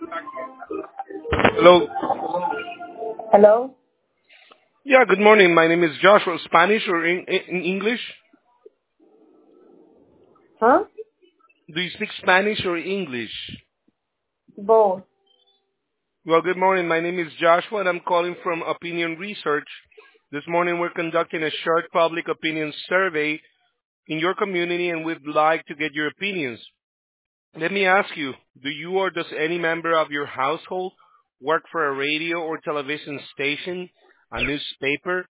Hello. Hello? Yeah, good morning. My name is Joshua. Spanish or in English? Huh? Do you speak Spanish or English? Both. Well, good morning. My name is Joshua, and I'm calling from Opinion Research. This morning, we're conducting a short public opinion survey in your community, and we'd like to get your opinions. Let me ask you, do you or does any member of your household work for a radio or television station, a newspaper,